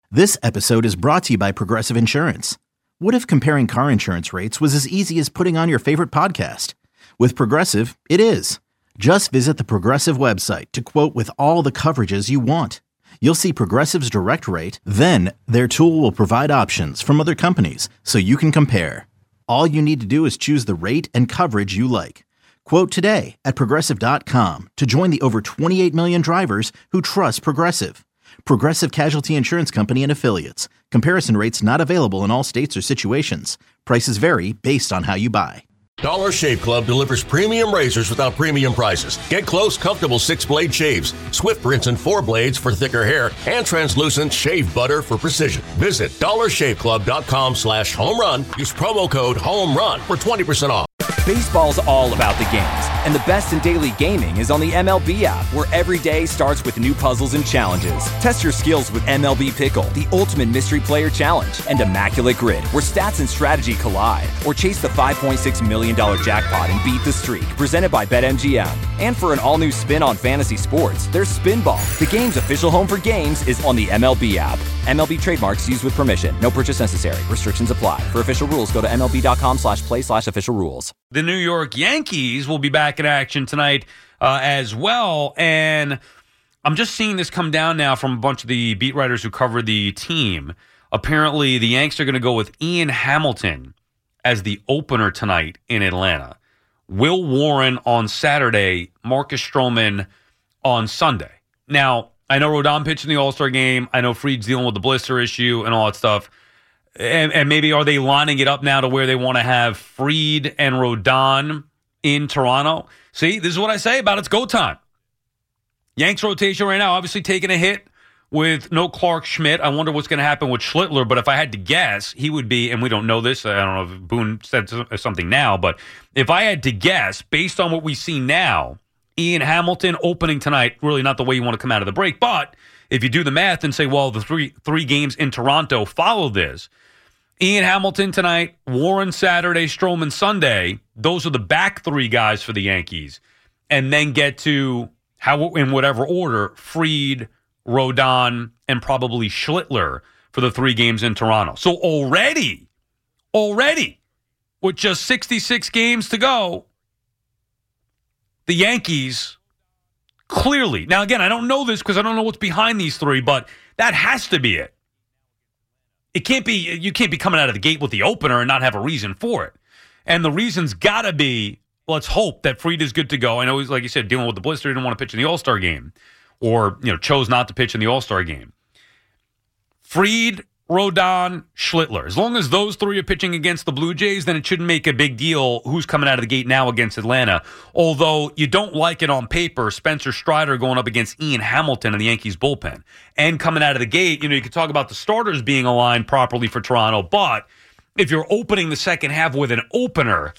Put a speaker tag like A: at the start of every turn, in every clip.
A: This episode is brought to you by Progressive Insurance. What if comparing car insurance rates was as easy as putting on your favorite podcast? With Progressive, it is. Just visit the Progressive website to quote with all the coverages you want. You'll see Progressive's direct rate, then their tool will provide options from other companies so you can compare. All you need to do is choose the rate and coverage you like. Quote today at Progressive.com to join the over 28 million drivers who trust Progressive. Progressive Casualty Insurance Company and Affiliates. Comparison rates not available in all states or situations. Prices vary based on how you buy.
B: Dollar Shave Club delivers premium razors without premium prices. Get close, comfortable 6-blade shaves, swift rinse and 4 blades for thicker hair, and translucent shave butter for precision. Visit dollarshaveclub.com/home run. Use promo code HOMERUN for 20% off.
C: Baseball's all about the games, and the best in daily gaming is on the MLB app, where every day starts with new puzzles and challenges. Test your skills with MLB Pickle, the ultimate mystery player challenge, and Immaculate Grid, where stats and strategy collide. Or chase the $5.6 million jackpot and beat the streak, presented by BetMGM. And for an all-new spin on fantasy sports, there's Spinball. The game's official home for games is on the MLB app. MLB trademarks used with permission. No purchase necessary. Restrictions apply. For official rules, go to MLB.com/play/official rules.
D: The New York Yankees will be back in action tonight as well. And I'm just seeing this come down now from a bunch of the beat writers who cover the team. Apparently, the Yanks are going to go with Ian Hamilton as the opener tonight in Atlanta. Will Warren on Saturday, Marcus Stroman on Sunday. Now, I know Rodon pitched in the All-Star game. I know Fried's dealing with the blister issue and all that stuff. And maybe are they lining it up now to where they want to have Fried and Rodon in Toronto? See, this is what I say about it's go time. Yanks rotation right now, obviously taking a hit with no Clark Schmidt. I wonder what's going to happen with Schlittler, but if I had to guess, he would be, and we don't know this, I don't know if Boone said something now, but if I had to guess, based on what we see now, Ian Hamilton opening tonight, really not the way you want to come out of the break, but if you do the math and say, well, the three games in Toronto follow this, Ian Hamilton tonight, Warren Saturday, Stroman Sunday, those are the back three guys for the Yankees, and then get to, how in whatever order, Fried, Rodon, and probably Schlittler for the 3 games in Toronto. So already, with just 66 games to go, the Yankees clearly, now again, I don't know this because I don't know what's behind these 3, but that has to be it. You can't be coming out of the gate with the opener and not have a reason for it. And the reason's got to be, let's hope that Fried is good to go. I know he's, like you said, dealing with the blister, he didn't want to pitch in the All-Star game. Or, chose not to pitch in the All-Star game. Fried, Rodon, Schlittler. As long as those 3 are pitching against the Blue Jays, then it shouldn't make a big deal who's coming out of the gate now against Atlanta. Although you don't like it on paper, Spencer Strider going up against Ian Hamilton in the Yankees bullpen. And coming out of the gate, you could talk about the starters being aligned properly for Toronto, but if you're opening the second half with an opener,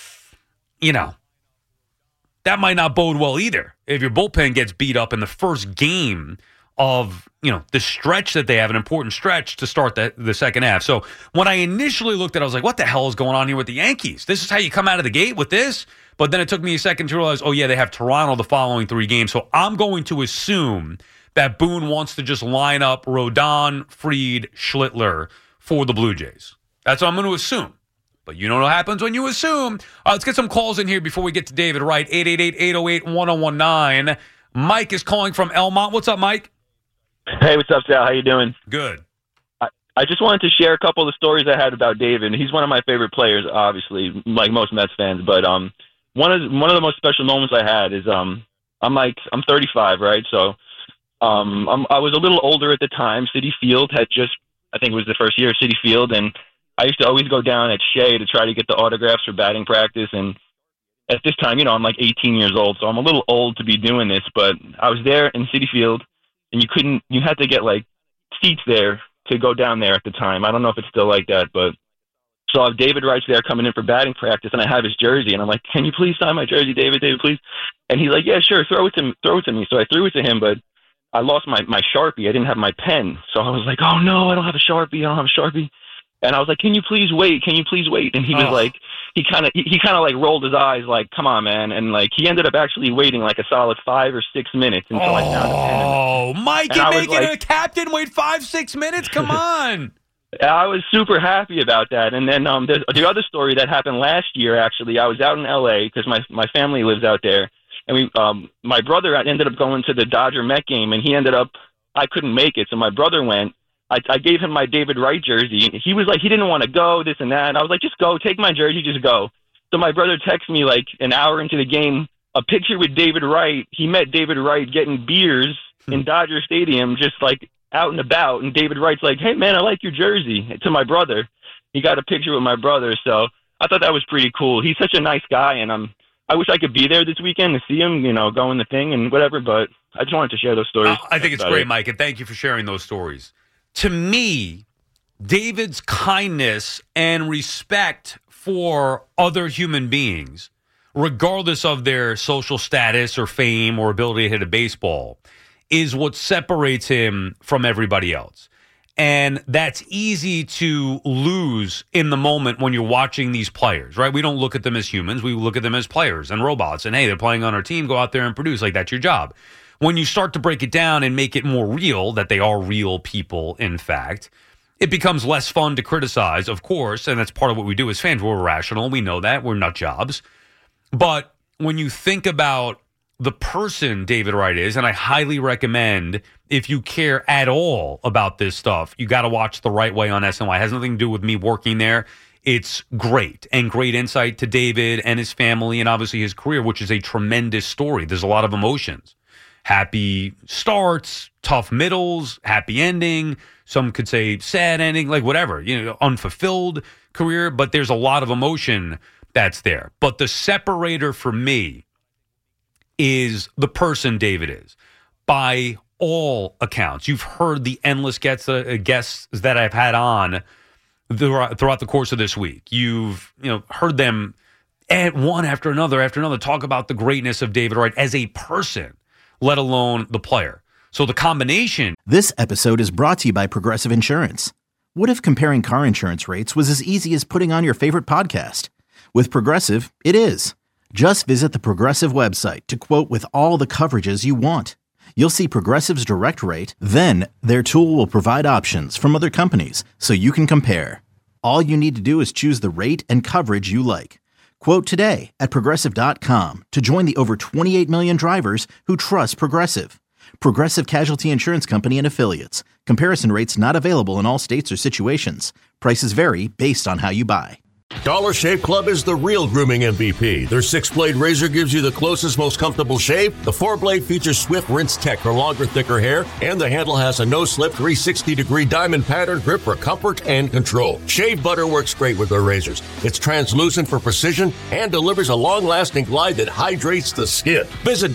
D: that might not bode well either. If your bullpen gets beat up in the first game of, the stretch that they have, an important stretch to start the second half. So when I initially looked at it, I was like, what the hell is going on here with the Yankees? This is how you come out of the gate with this? But then it took me a second to realize, oh, yeah, they have Toronto the following 3 games. So I'm going to assume that Boone wants to just line up Rodon, Fried, Schlittler for the Blue Jays. That's what I'm going to assume. But you know what happens when you assume. Let's get some calls in here before we get to David Wright. 888-808-1019. Mike is calling from Elmont. What's up, Mike?
E: Hey, what's up, Sal? How you doing?
D: Good.
E: I just wanted to share a couple of the stories I had about David. He's one of my favorite players, obviously, like most Mets fans. But one of the most special moments I had is I'm 35, right? So I was a little older at the time. Citi Field had just, I think it was the first year of Citi Field, and I used to always go down at Shea to try to get the autographs for batting practice. And at this time, I'm like 18 years old, so I'm a little old to be doing this. But I was there in Citi Field, and you had to get like seats there to go down there at the time. I don't know if it's still like that, but so I have David Wright's there coming in for batting practice, and I have his jersey, and I'm like, can you please sign my jersey, David, please? And he's like, yeah, sure, throw it to me. So I threw it to him, but I lost my Sharpie. I didn't have my pen. So I was like, oh no, I don't have a Sharpie. And I was like, can you please wait? And he was like, he kind of like rolled his eyes like, come on, man. And like, he ended up actually waiting like a solid 5 or 6 minutes until I found a pen.
D: Oh, Mike, you're making a captain wait 5-6 minutes? Come on.
E: I was super happy about that. And then the other story that happened last year, actually, I was out in L.A. because my family lives out there. And my brother ended up going to the Dodger-Met game, and I couldn't make it, so my brother went. I gave him my David Wright jersey. He was like, he didn't want to go, this and that. And I was like, just go, take my jersey, just go. So my brother texted me like an hour into the game, a picture with David Wright. He met David Wright getting beers in Dodger Stadium, just like out and about. And David Wright's like, hey, man, I like your jersey, to my brother. He got a picture with my brother. So I thought that was pretty cool. He's such a nice guy, and I wish I could be there this weekend to see him, go in the thing and whatever, but I just wanted to share those stories.
D: I think it's great, Mike, and thank you for sharing those stories. To me, David's kindness and respect for other human beings, regardless of their social status or fame or ability to hit a baseball, is what separates him from everybody else. And that's easy to lose in the moment when you're watching these players, right? We don't look at them as humans. We look at them as players and robots. And, hey, they're playing on our team. Go out there and produce. Like, that's your job. When you start to break it down and make it more real, that they are real people, in fact, it becomes less fun to criticize, of course. And that's part of what we do as fans. We're rational. We know that. We're nut jobs. But when you think about the person David Wright is, and I highly recommend, if you care at all about this stuff, you got to watch The Right Way on SNY. It has nothing to do with me working there. It's great, and great insight to David and his family and obviously his career, which is a tremendous story. There's a lot of emotions. Happy starts, tough middles, happy ending. Some could say sad ending, like whatever, unfulfilled career. But there's a lot of emotion that's there. But the separator for me is the person David is. By all accounts, you've heard the endless guests that I've had on throughout the course of this week. You've heard them one after another talk about the greatness of David Wright as a person, let alone the player. So the combination.
A: This episode is brought to you by Progressive Insurance. What if comparing car insurance rates was as easy as putting on your favorite podcast? With Progressive, it is. Just visit the Progressive website to quote with all the coverages you want. You'll see Progressive's direct rate, then their tool will provide options from other companies so you can compare. All you need to do is choose the rate and coverage you like. Quote today at Progressive.com to join the over 28 million drivers who trust Progressive. Progressive Casualty Insurance Company and Affiliates. Comparison rates not available in all states or situations. Prices vary based on how you buy.
B: Dollar Shave Club is the real grooming MVP. Their 6-blade razor gives you the closest, most comfortable shave. The 4-blade features Swift Rinse Tech for longer, thicker hair, and the handle has a no-slip 360-degree diamond pattern grip for comfort and control. Shave butter works great with their razors. It's translucent for precision and delivers a long-lasting glide that hydrates the skin. Visit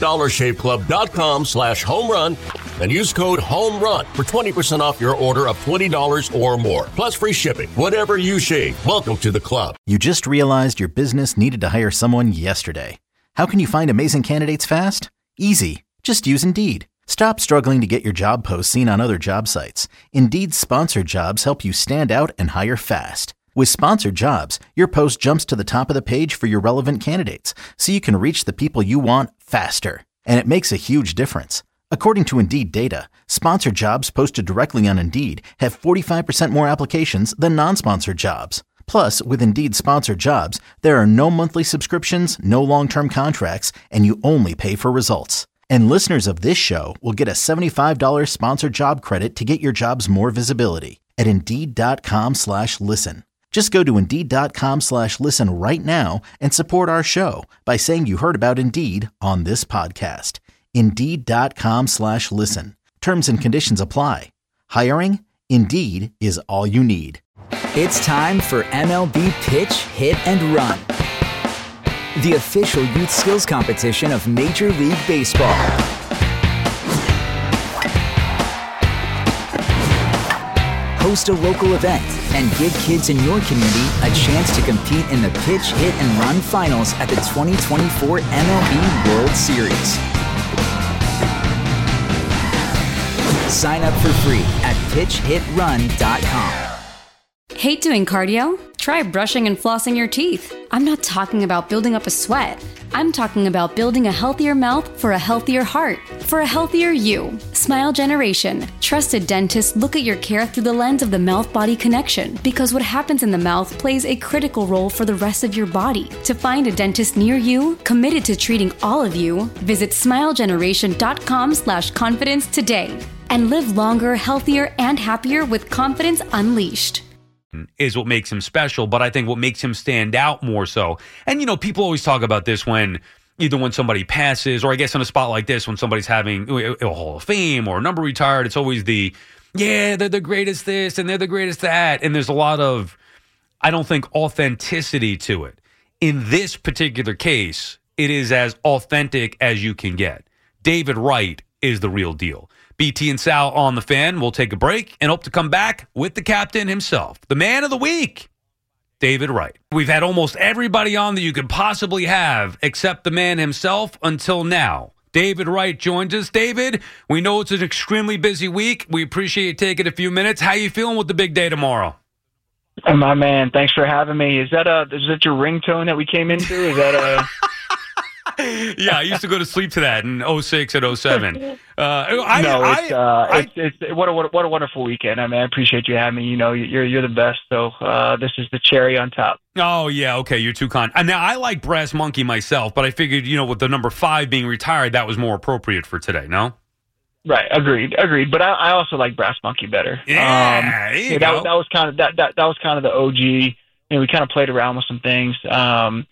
B: DollarShaveClub.com/homerun and use code HOMERUN for 20% off your order of $20 or more. Plus free shipping. Whatever you shave, welcome to the club.
A: You just realized your business needed to hire someone yesterday. How can you find amazing candidates fast? Easy. Just use Indeed. Stop struggling to get your job posts seen on other job sites. Indeed's sponsored jobs help you stand out and hire fast. With sponsored jobs, your post jumps to the top of the page for your relevant candidates, so you can reach the people you want faster. And it makes a huge difference. According to Indeed data, sponsored jobs posted directly on Indeed have 45% more applications than non-sponsored jobs. Plus, with Indeed sponsored jobs, there are no monthly subscriptions, no long-term contracts, and you only pay for results. And listeners of this show will get a $75 sponsored job credit to get your jobs more visibility at Indeed.com/listen. Just go to Indeed.com/listen right now and support our show by saying you heard about Indeed on this podcast. Indeed.com/listen. Terms and conditions apply. Hiring? Indeed is all you need.
F: It's time for MLB Pitch, Hit, and Run, the official youth skills competition of Major League Baseball. Host a local event and give kids in your community a chance to compete in the Pitch, Hit, and Run finals at the 2024 MLB World Series. Sign up for free at pitchhitrun.com.
G: Hate doing cardio? Try brushing and flossing your teeth. I'm not talking about building up a sweat. I'm talking about building a healthier mouth for a healthier heart, for a healthier you. Smile Generation. Trusted dentists look at your care through the lens of the mouth-body connection, because what happens in the mouth plays a critical role for the rest of your body. To find a dentist near you, committed to treating all of you, visit smilegeneration.com/confidence today and live longer, healthier, and happier with confidence unleashed.
D: Is what makes him special, but I think what makes him stand out more so. And, you know, people always talk about this when somebody passes, or I guess in a spot like this, when somebody's having a Hall of Fame or a number retired, it's always they're the greatest this and they're the greatest that. And there's a lot of, I don't think, authenticity to it. In this particular case, it is as authentic as you can get. David Wright is the real deal. BT and Sal on the Fan. We'll take a break and hope to come back with the captain himself, the man of the week, David Wright. We've had almost everybody on that you could possibly have except the man himself until now. David Wright joins us. David, we know it's an extremely busy week. We appreciate you taking a few minutes. How you feeling with the big day tomorrow?
H: My man, thanks for having me. Is that your ringtone that we came into? Is that
D: Yeah, I used to go to sleep to that in 06 and 07.
H: What a wonderful weekend. I mean, I appreciate you having me. You know, you're the best. So this is the cherry on top.
D: Oh yeah, okay, you're too kind. And now I like Brass Monkey myself, but I figured, with the number 5 being retired, that was more appropriate for today. No.
H: Right, agreed. But I also like Brass Monkey better.
D: Yeah,
H: that was kind of that was kind of the OG. We kind of played around with some things. I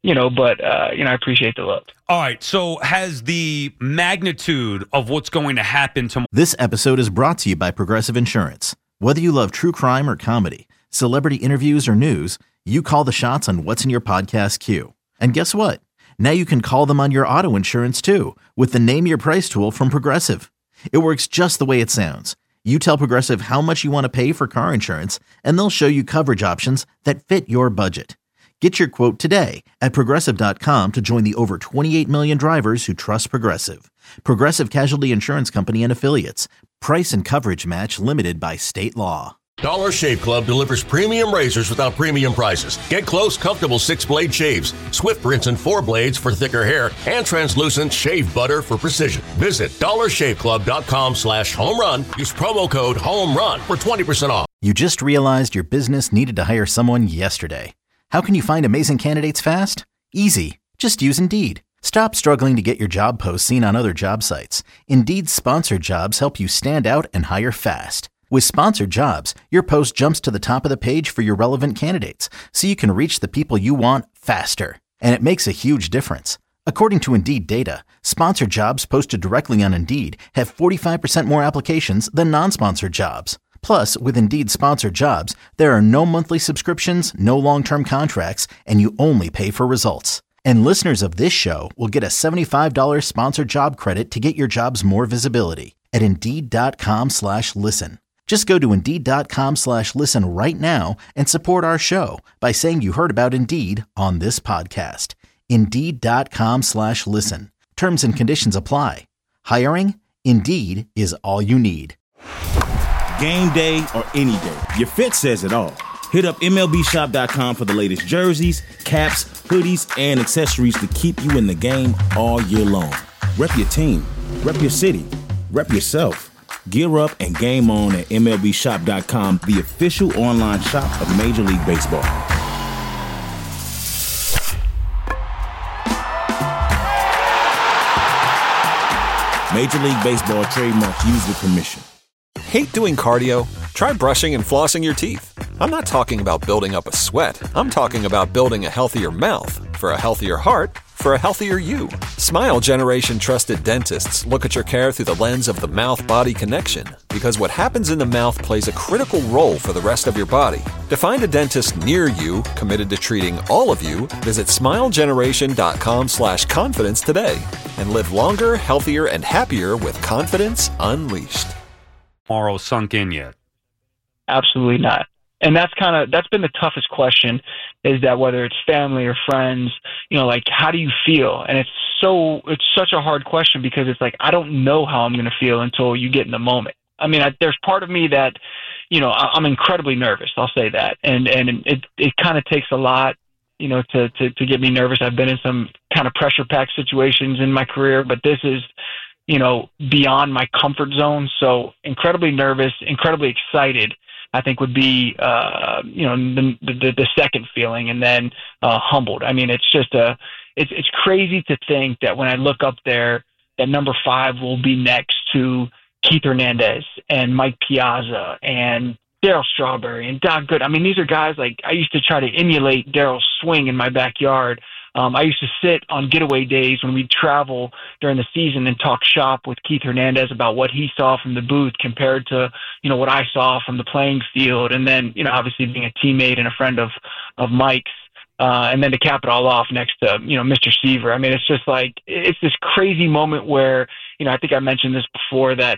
H: appreciate the look.
D: All right, so has the magnitude of what's going to happen tomorrow...
A: This episode is brought to you by Progressive Insurance. Whether you love true crime or comedy, celebrity interviews or news, you call the shots on what's in your podcast queue. And guess what? Now you can call them on your auto insurance too, with the Name Your Price tool from Progressive. It works just the way it sounds. You tell Progressive how much you want to pay for car insurance, and they'll show you coverage options that fit your budget. Get your quote today at Progressive.com to join the over 28 million drivers who trust Progressive. Progressive Casualty Insurance Company and Affiliates. Price and coverage match limited by state law.
B: Dollar Shave Club delivers premium razors without premium prices. Get close, comfortable 6-blade shaves, Swift rinse and 4 blades for thicker hair, and translucent shave butter for precision. Visit dollarshaveclub.com/home run. Use promo code HOMERUN for 20% off.
A: You just realized your business needed to hire someone yesterday. How can you find amazing candidates fast? Easy. Just use Indeed. Stop struggling to get your job posts seen on other job sites. Indeed's sponsored jobs help you stand out and hire fast. With sponsored jobs, your post jumps to the top of the page for your relevant candidates, so you can reach the people you want faster. And it makes a huge difference. According to Indeed data, sponsored jobs posted directly on Indeed have 45% more applications than non-sponsored jobs. Plus, with Indeed sponsored jobs, there are no monthly subscriptions, no long-term contracts, and you only pay for results. And listeners of this show will get a $75 sponsored job credit to get your jobs more visibility at Indeed.com/listen. Just go to Indeed.com/listen right now and support our show by saying you heard about Indeed on this podcast. Indeed.com/listen. Terms and conditions apply. Hiring? Indeed is all you need.
I: Game day or any day, your fit says it all. Hit up MLBshop.com for the latest jerseys, caps, hoodies, and accessories to keep you in the game all year long. Rep your team, rep your city, rep yourself. Gear up and game on at MLBshop.com, the official online shop of Major League Baseball. Major League Baseball trademark used with permission.
J: Hate doing cardio? Try brushing and flossing your teeth. I'm not talking about building up a sweat. I'm talking about building a healthier mouth for a healthier heart for a healthier you. Smile Generation trusted dentists look at your care through the lens of the mouth-body connection, because what happens in the mouth plays a critical role for the rest of your body. To find a dentist near you committed to treating all of you, visit smilegeneration.com/confidence today and live longer, healthier, and happier with confidence unleashed.
D: Tomorrow sunk in yet?
H: Absolutely not. And that's been the toughest question, is that whether it's family or friends, how do you feel? And it's such a hard question, because it's like, I don't know how I'm going to feel until you get in the moment. I mean, there's part of me that, I'm incredibly nervous. I'll say that. And it kind of takes a lot, to get me nervous. I've been in some kind of pressure-packed situations in my career, but this is, beyond my comfort zone. So incredibly nervous, incredibly excited, I think would be, the second feeling, and then humbled. I mean, it's just it's crazy to think that when I look up there, that number 5 will be next to Keith Hernandez and Mike Piazza and Darryl Strawberry and Doc Good. I mean, these are guys like I used to try to emulate Darryl's swing in my backyard. I used to sit on getaway days when we'd travel during the season and talk shop with Keith Hernandez about what he saw from the booth compared to, what I saw from the playing field. And then, obviously being a teammate and a friend of Mike's, and then to cap it all off next to, Mr. Seaver. I mean, it's just like, it's this crazy moment where, I think I mentioned this before that,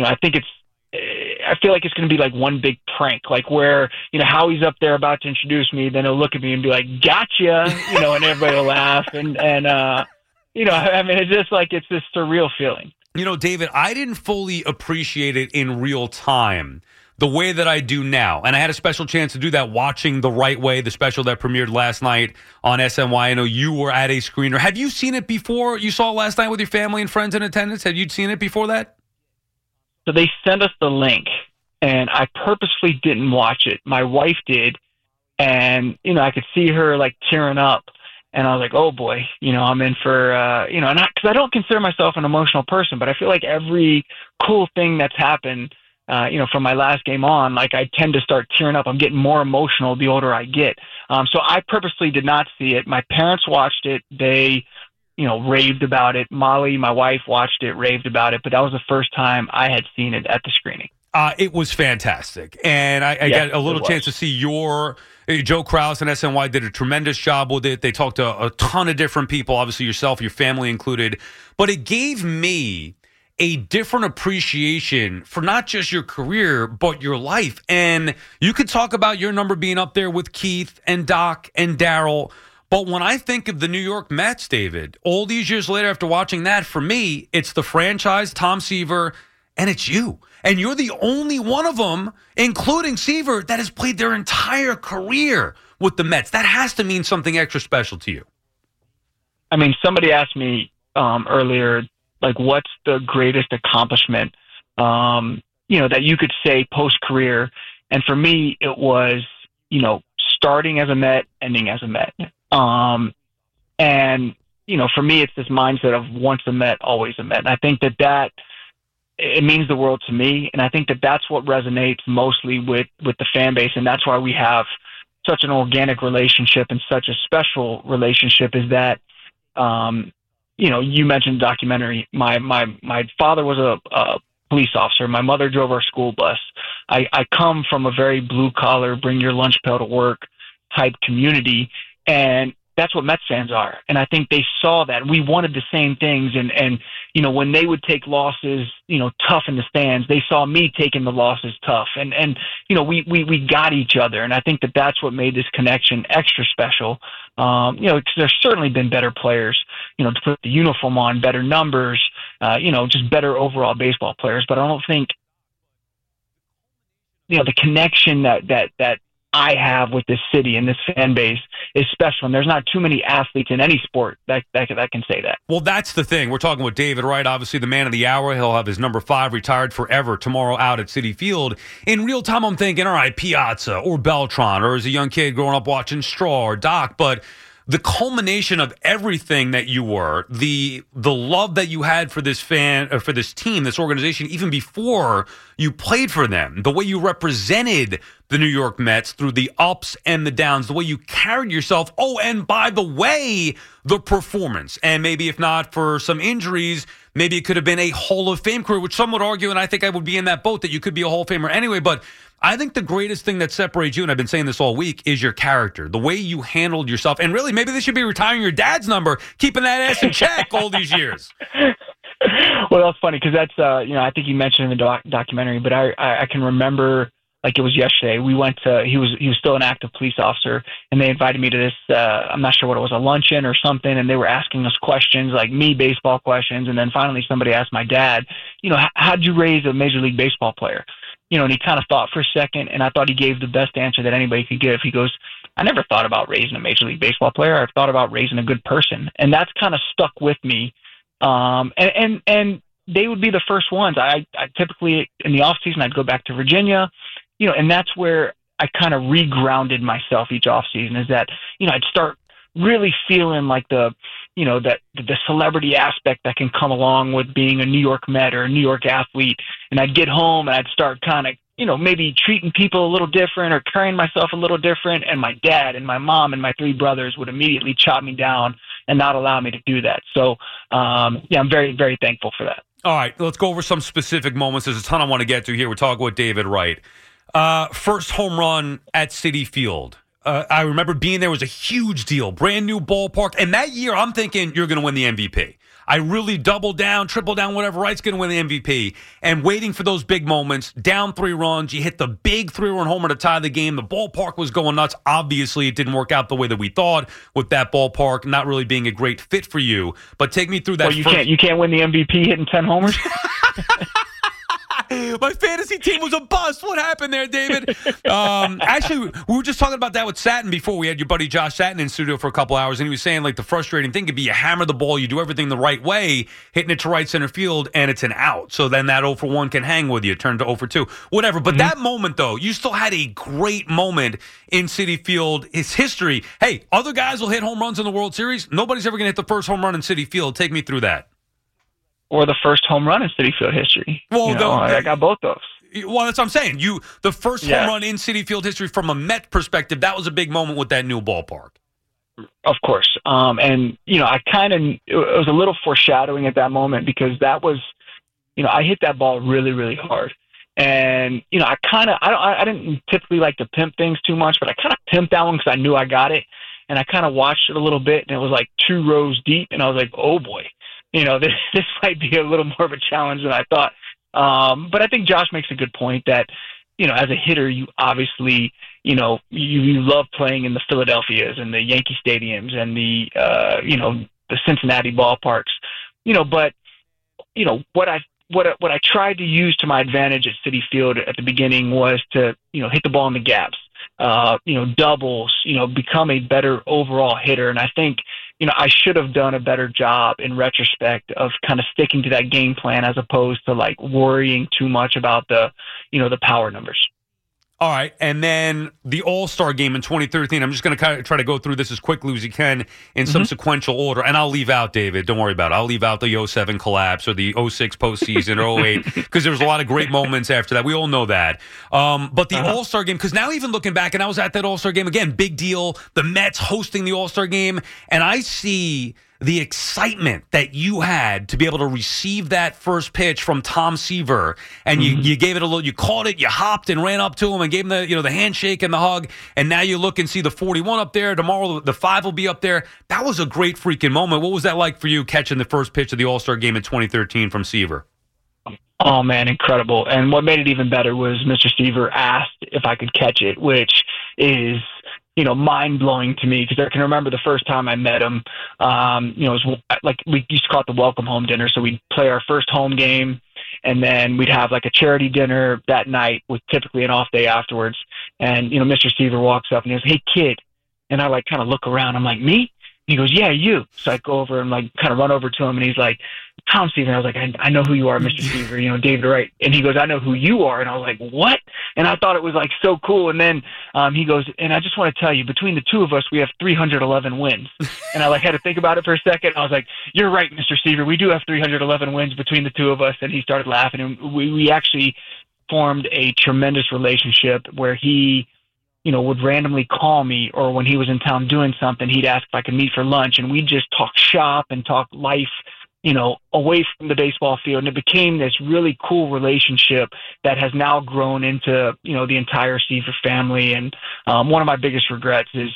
H: I feel like it's going to be like one big prank, like where, Howie's up there about to introduce me, then he'll look at me and be like, gotcha, and everybody will laugh. And I mean, it's just like, it's this surreal feeling.
D: David, I didn't fully appreciate it in real time the way that I do now. And I had a special chance to do that watching The Right Way, the special that premiered last night on SNY. I know you were at a screener. Have you seen it before? You saw it last night with your family and friends in attendance? Have you seen it before that?
H: So they sent us the link, and I purposely didn't watch it. My wife did, and, I could see her, like, tearing up. And I was like, oh, boy, I'm in for, because I don't consider myself an emotional person, but I feel like every cool thing that's happened, from my last game on, like I tend to start tearing up. I'm getting more emotional the older I get. So I purposely did not see it. My parents watched it. They, raved about it. Molly, my wife, watched it, raved about it. But that was the first time I had seen it at the screening.
D: It was fantastic. And I got a little chance to see Joe Kraus and SNY did a tremendous job with it. They talked to a ton of different people, obviously yourself, your family included. But it gave me a different appreciation for not just your career, but your life. And you could talk about your number being up there with Keith and Doc and Darryl. But when I think of the New York Mets, David, all these years later after watching that, for me, it's the franchise, Tom Seaver, and it's you. And you're the only one of them, including Seaver, that has played their entire career with the Mets. That has to mean something extra special to you.
H: I mean, somebody asked me earlier, like, what's the greatest accomplishment, that you could say post-career? And for me, it was, starting as a Met, ending as a Met. And, for me, it's this mindset of once a Met, always a Met. And I think that it means the world to me. And I think that that's what resonates mostly with the fan base. And that's why we have such an organic relationship and such a special relationship is that, you mentioned documentary. My father was a police officer. My mother drove our school bus. I come from a very blue collar, bring your lunch pail to work type community. And that's what Mets fans are. And I think they saw that. We wanted the same things. And when they would take losses, tough in the stands, they saw me taking the losses tough. And we got each other. And I think that that's what made this connection extra special. Because there's certainly been better players, to put the uniform on, better numbers, just better overall baseball players. But I don't think, the connection that I have with this city and this fan base is special. And there's not too many athletes in any sport that can say that.
D: Well, that's the thing. We're talking with David Wright, obviously the man of the hour. He'll have his number 5 retired forever tomorrow out at Citi Field. In real time, I'm thinking, all right, Piazza or Beltran, or as a young kid growing up watching Straw or Doc. But the culmination of everything that you were, the love that you had for this for this team, this organization, even before you played for them, the way you represented the New York Mets through the ups and the downs, the way you carried yourself. Oh, and by the way, the performance. And maybe if not for some injuries, maybe it could have been a Hall of Fame career, which some would argue, and I think I would be in that boat, that you could be a Hall of Famer anyway. But I think the greatest thing that separates you, and I've been saying this all week, is your character, the way you handled yourself. And really, maybe this should be retiring your dad's number, keeping that ass in check all these years.
H: Well, that's funny because that's, I think you mentioned in the documentary, but I can remember like it was yesterday. We went to, he was still an active police officer, and they invited me to this, I'm not sure what it was, a luncheon or something, and they were asking us questions, like me, baseball questions, and then finally somebody asked my dad, how'd you raise a Major League Baseball player? and he kind of thought for a second, and I thought he gave the best answer that anybody could give. He goes, I never thought about raising a Major League Baseball player. I've thought about raising a good person. And that's kind of stuck with me. And they would be the first ones. I typically, in the off season, I'd go back to Virginia, and that's where I kind of regrounded myself each off season, is that, I'd start really feeling like that the celebrity aspect that can come along with being a New York Met or a New York athlete. And I'd get home and I'd start kind of, maybe treating people a little different or carrying myself a little different. And my dad and my mom and my 3 brothers would immediately chop me down and not allow me to do that. So, I'm very, very thankful for that.
D: All right, let's go over some specific moments. There's a ton I want to get to here. We're talking with David Wright. First home run at Citi Field. I remember being there. Was a huge deal. Brand new ballpark. And that year, I'm thinking you're going to win the MVP. I really doubled down, triple down, whatever. Wright's going to win the MVP. And waiting for those big moments. Down 3 runs. You hit the big 3-run homer to tie the game. The ballpark was going nuts. Obviously, it didn't work out the way that we thought with that ballpark not really being a great fit for you. But take me through that.
H: Well, you can't win the MVP hitting 10 homers?
D: My fantasy team was a bust. What happened there, David? Actually, we were just talking about that with Satin before. We had your buddy Josh Satin in studio for a couple hours, and he was saying, the frustrating thing could be you hammer the ball, you do everything the right way, hitting it to right center field, and it's an out. So then that 0-for-1 can hang with you, turn to 0-for-2, whatever. But that moment, though, you still had a great moment in Citi Field. It's history. Hey, other guys will hit home runs in the World Series. Nobody's ever going to hit the first home run in Citi Field. Take me through that.
H: Or the first home run in Citi Field history.
D: Well,
H: I got both those.
D: Well, that's what I'm saying. The first home run in Citi Field history from a Met perspective, that was a big moment with that new ballpark.
H: Of course. And, it was a little foreshadowing at that moment, because that was, I hit that ball really, really hard. And, I didn't typically like to pimp things too much, but I kind of pimped that one because I knew I got it. And I kind of watched it a little bit, and it was like 2 rows deep. And I was like, oh boy. This might be a little more of a challenge than I thought. But I think Josh makes a good point that, as a hitter, you obviously, you love playing in the Philadelphias and the Yankee stadiums and the Cincinnati ballparks, but, what I tried to use to my advantage at Citi Field at the beginning was to, hit the ball in the gaps, doubles, become a better overall hitter. And I think, I should have done a better job in retrospect of kind of sticking to that game plan as opposed to worrying too much about the power numbers.
D: All right, and then the All-Star game in 2013. I'm just going to kind of try to go through this as quickly as you can in some sequential order, and I'll leave out, David, don't worry about it. I'll leave out the 07 collapse or the 06 postseason or 08 because there was a lot of great moments after that. We all know that. But the All-Star game, because now even looking back, and I was at that All-Star game, again, big deal, the Mets hosting the All-Star game, and I see the excitement that you had to be able to receive that first pitch from Tom Seaver, and you gave it a little, you caught it, you hopped and ran up to him and gave him the handshake and the hug, and now you look and see the 41 up there. Tomorrow the 5 will be up there. That was a great freaking moment. What was that like for you catching the first pitch of the All-Star game in 2013 from Seaver?
H: Oh, man, incredible. And what made it even better was Mr. Seaver asked if I could catch it, which is mind-blowing to me, because I can remember the first time I met him, it was like we used to call it the welcome home dinner. So we'd play our first home game, and then we'd have like a charity dinner that night with typically an off day afterwards. And, Mr. Seaver walks up and he goes, "Hey, kid." And I kind of look around. I'm like, "Me?" And he goes, "Yeah, you." So I go over and kind of run over to him, and he's like, "Tom Seaver." And I was like, I know who you are, Mr. Seaver, David Wright. And he goes, "I know who you are." And I was like, "What?" And I thought it was so cool. And then he goes, "And I just want to tell you, between the two of us, we have 311 wins. And I had to think about it for a second. I was like, "You're right, Mr. Seaver. We do have 311 wins between the two of us." And he started laughing. And we actually formed a tremendous relationship where he, would randomly call me, or when he was in town doing something, he'd ask if I could meet for lunch, and we'd just talk shop and talk life, away from the baseball field. And it became this really cool relationship that has now grown into, the entire Seaver family. And one of my biggest regrets is,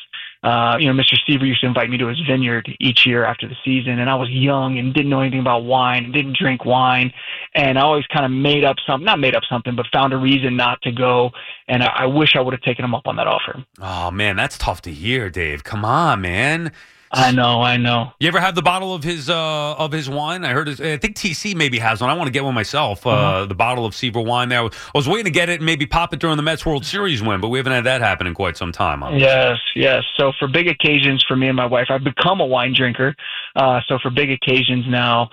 H: Mr. Seaver used to invite me to his vineyard each year after the season, and I was young and didn't know anything about wine and didn't drink wine. And I always kind of not made up something, but found a reason not to go. And I wish I would have taken him up on that offer.
D: Oh, man, that's tough to hear, Dave. Come on, man.
H: I know.
D: You ever have the bottle of his wine? I think TC maybe has one. I want to get one myself. The bottle of Seaver wine there. I was waiting to get it and maybe pop it during the Mets World Series win, but we haven't had that happen in quite some time.
H: Yes. So for big occasions for me and my wife, I've become a wine drinker. So for big occasions now,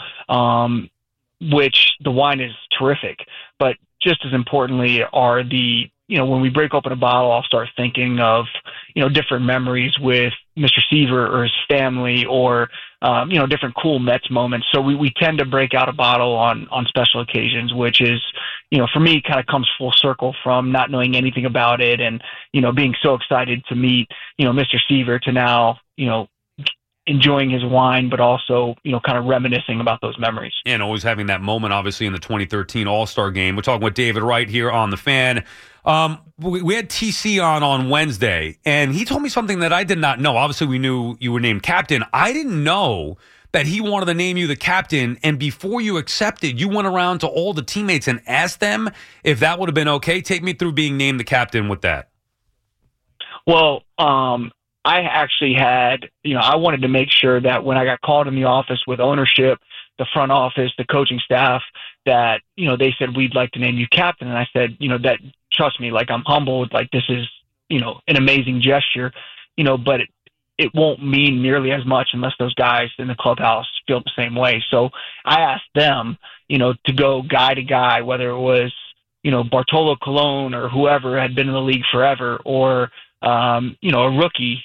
H: which the wine is terrific, but just as importantly are when we break open a bottle, I'll start thinking of, different memories with Mr. Seaver or his family or, different cool Mets moments. So we tend to break out a bottle on special occasions, which is, for me kind of comes full circle from not knowing anything about it and, being so excited to meet, Mr. Seaver to now, enjoying his wine, but also, kind of reminiscing about those memories.
D: And always having that moment, obviously, in the 2013 All-Star game. We're talking with David Wright here on The Fan. We had TC on Wednesday, and he told me something that I did not know. Obviously, we knew you were named captain. I didn't know that he wanted to name you the captain, and before you accepted, you went around to all the teammates and asked them if that would have been okay. Take me through being named the captain with that.
H: Well, I actually had, I wanted to make sure that when I got called in the office with ownership, the front office, the coaching staff, that, they said, we'd like to name you captain. And I said, that, trust me, like I'm humbled, like this is, an amazing gesture, but it won't mean nearly as much unless those guys in the clubhouse feel the same way. So I asked them, to go guy to guy, whether it was, Bartolo Colon or whoever had been in the league forever or, a rookie,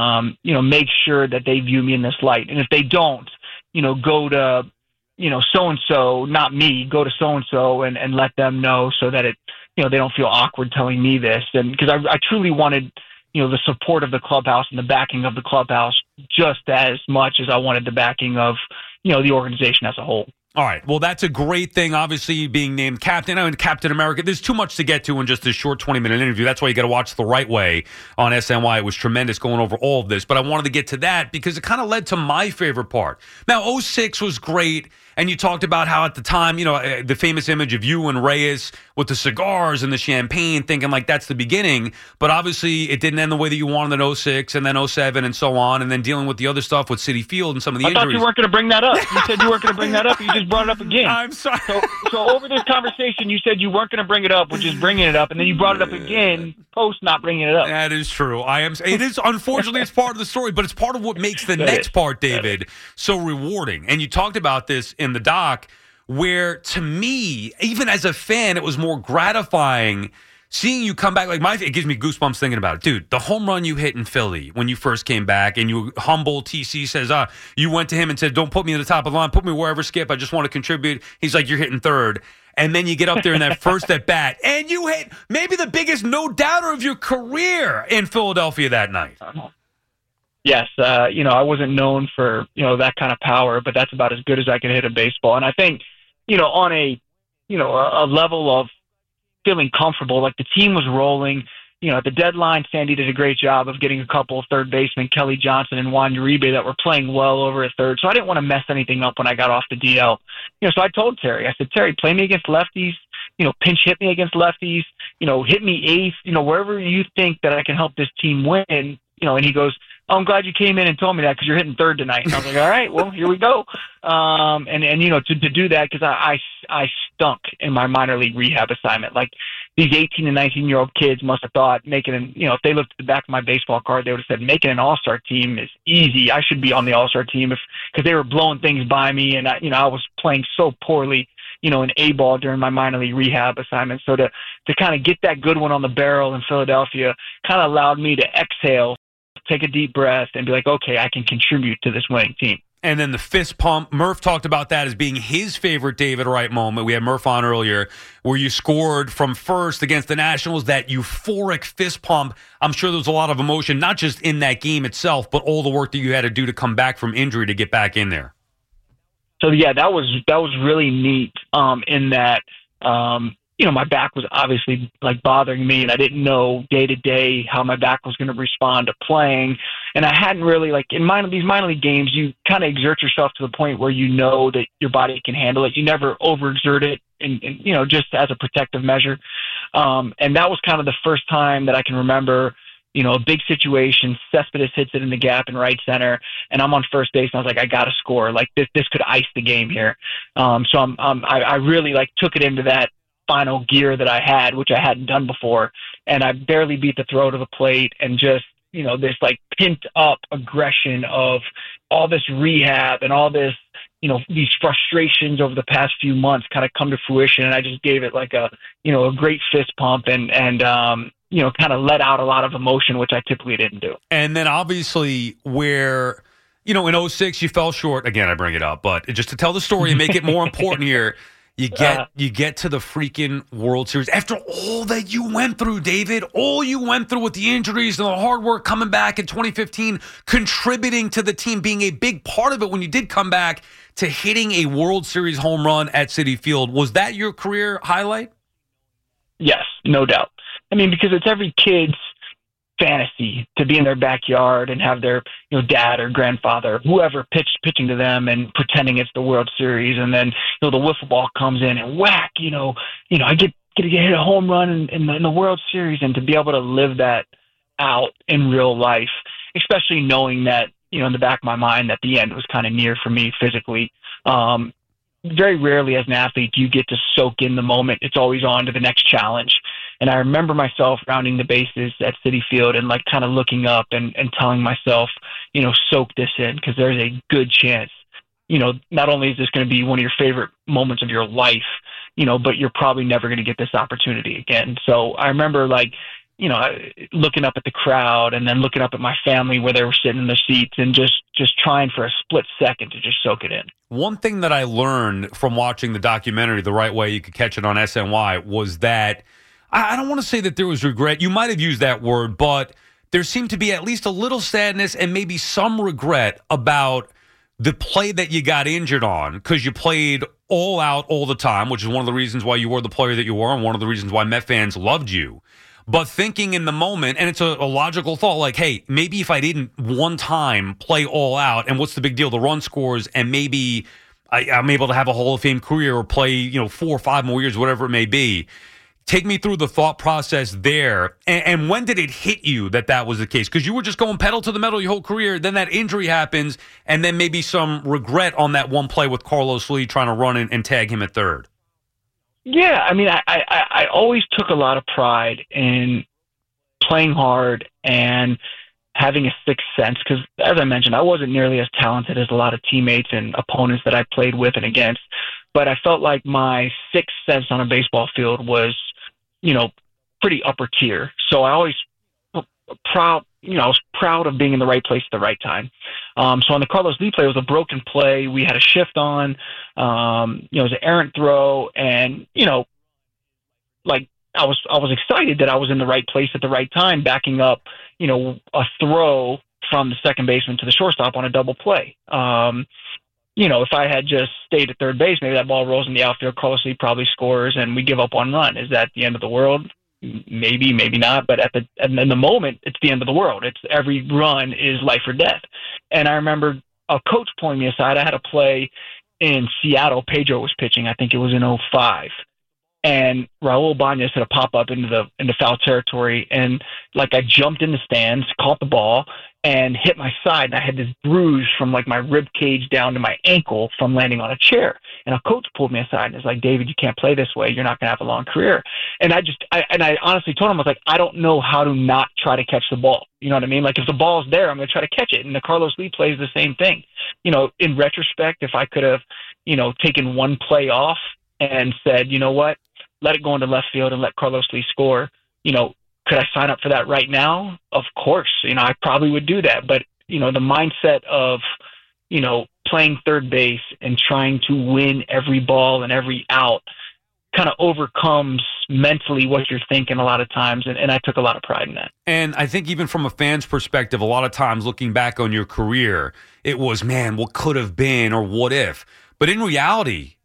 H: make sure that they view me in this light. And if they don't, go to, so-and-so, not me, go to so-and-so and let them know so that they don't feel awkward telling me this. And because I truly wanted, the support of the clubhouse and the backing of the clubhouse just as much as I wanted the backing of, the organization as a whole.
D: All right. Well, that's a great thing, obviously, being named captain. I mean, Captain America. There's too much to get to in just this short 20-minute interview. That's why you got to watch The Right Way on SNY. It was tremendous going over all of this. But I wanted to get to that because it kind of led to my favorite part. Now, 06 was great. And you talked about how at the time, the famous image of you and Reyes with the cigars and the champagne, thinking like that's the beginning. But obviously, it didn't end the way that you wanted in 06 and then 07 and so on. And then dealing with the other stuff with Citi Field and some of the injuries.
H: I thought you weren't going to bring that up. You said you weren't going to bring that up. You just brought it up again.
D: I'm sorry.
H: So over this conversation, you said you weren't going to bring it up, which is bringing it up. And then you brought it up again, post not bringing it up.
D: That is true. It is, unfortunately, it's part of the story, but it's part of what makes the next part, David, so rewarding. And you talked about this in the doc, where to me, even as a fan, it was more gratifying seeing you come back. It gives me goosebumps thinking about it. Dude, the home run you hit in Philly when you first came back and you humble TC says, you went to him and said, don't put me in the top of the line, put me wherever, Skip. I just want to contribute. He's like, you're hitting third. And then you get up there in that first at bat and you hit maybe the biggest no-doubter of your career in Philadelphia that night.
H: Yes, I wasn't known for, that kind of power, but that's about as good as I could hit a baseball. And I think, on a level of feeling comfortable, like the team was rolling, at the deadline, Sandy did a great job of getting a couple of third basemen, Kelly Johnson and Juan Uribe, that were playing well over at third. So I didn't want to mess anything up when I got off the DL. So I told Terry, I said, Terry, play me against lefties, pinch hit me against lefties, hit me eighth, wherever you think that I can help this team win, and he goes, I'm glad you came in and told me that because you're hitting third tonight. And I was like, all right, well, here we go. To do that, because I stunk in my minor league rehab assignment. Like these 18 and 19-year-old kids must have thought if they looked at the back of my baseball card, they would have said making an all-star team is easy. I should be on the all-star team because they were blowing things by me. And I was playing so poorly, in A-ball during my minor league rehab assignment. So to kind of get that good one on the barrel in Philadelphia kind of allowed me to exhale, take a deep breath, and be like, okay, I can contribute to this winning team.
D: And then the fist pump. Murph talked about that as being his favorite David Wright moment. We had Murph on earlier where you scored from first against the Nationals, that euphoric fist pump. I'm sure there was a lot of emotion, not just in that game itself, but all the work that you had to do to come back from injury to get back in there.
H: So, yeah, that was really neat in that my back was obviously bothering me, and I didn't know day to day how my back was going to respond to playing. And I hadn't really in these minor league games, you kind of exert yourself to the point where you know that your body can handle it. You never overexert it, and just as a protective measure. And that was kind of the first time that I can remember, a big situation. Cespedes hits it in the gap in right center, and I'm on first base. And I was like, I got to score. Like this could ice the game here. So I really like took it into that final gear that I had, which I hadn't done before, and I barely beat the throw to the plate, and just this like pent up aggression of all this rehab and all this, these frustrations over the past few months kind of come to fruition. And I just gave it like a great fist pump and kind of let out a lot of emotion, which I typically didn't do.
D: And then obviously where, in 06 you fell short. Again, I bring it up, but just to tell the story and make it more important here, you get to the freaking World Series after all that you went through, David. All you went through with the injuries and the hard work coming back in 2015, contributing to the team, being a big part of it when you did come back to hitting a World Series home run at Citi Field. Was that your career highlight?
H: Yes, no doubt. I mean, because it's every kid's fantasy to be in their backyard and have their dad or grandfather, whoever, pitching to them and pretending it's the World Series, and then the wiffle ball comes in and whack, I get to hit a home run in the World Series, and to be able to live that out in real life, especially knowing that in the back of my mind that the end was kind of near for me physically. Very rarely as an athlete do you get to soak in the moment. It's always on to the next challenge. And I remember myself rounding the bases at Citi Field and like kind of looking up and telling myself, soak this in, because there's a good chance, not only is this going to be one of your favorite moments of your life, but you're probably never going to get this opportunity again. So I remember looking up at the crowd and then looking up at my family where they were sitting in their seats and just trying for a split second to just soak it in.
D: One thing that I learned from watching the documentary, The Right Way, you could catch it on SNY, was that I don't want to say that there was regret. You might have used that word, but there seemed to be at least a little sadness and maybe some regret about the play that you got injured on, because you played all out all the time, which is one of the reasons why you were the player that you were and one of the reasons why Met fans loved you. But thinking in the moment, and it's a logical thought, like, hey, maybe if I didn't one time play all out, and what's the big deal? The run scores, and maybe I'm able to have a Hall of Fame career or play 4 or 5 more years, whatever it may be. Take me through the thought process there. And when did it hit you that was the case? Because you were just going pedal to the metal your whole career. Then that injury happens, and then maybe some regret on that one play with Carlos Lee trying to run and tag him at third.
H: Yeah, I mean, I always took a lot of pride in playing hard and having a sixth sense, because, as I mentioned, I wasn't nearly as talented as a lot of teammates and opponents that I played with and against. But I felt like my sixth sense on a baseball field was, pretty upper tier. So I always I was proud of being in the right place at the right time. So on the Carlos Lee play, it was a broken play. We had a shift on, it was an errant throw, and, I was excited that I was in the right place at the right time, backing up, a throw from the second baseman to the shortstop on a double play. If I had just stayed at third base, maybe that ball rolls in the outfield, Carlos Lee probably scores, and we give up one run. Is that the end of the world? Maybe, maybe not. But in the moment, it's the end of the world. It's every run is life or death. And I remember a coach pulling me aside. I had a play in Seattle. Pedro was pitching. I think it was in 2005. And Raul Bañez hit a pop-up into foul territory, and I jumped in the stands, caught the ball, and hit my side, and I had this bruise from my rib cage down to my ankle from landing on a chair. And a coach pulled me aside and was like, David, you can't play this way. You're not going to have a long career. And I honestly told him, I was like, I don't know how to not try to catch the ball. You know what I mean? If the ball's there, I'm going to try to catch it. And the Carlos Lee play is the same thing. In retrospect, if I could have, taken one play off and said, you know what, let it go into left field and let Carlos Lee score, could I sign up for that right now? Of course. I probably would do that. But, the mindset of, playing third base and trying to win every ball and every out kind of overcomes mentally what you're thinking a lot of times. And I took a lot of pride in that.
D: And I think even from a fan's perspective, a lot of times looking back on your career, it was, man, what could have been or what if? But in reality,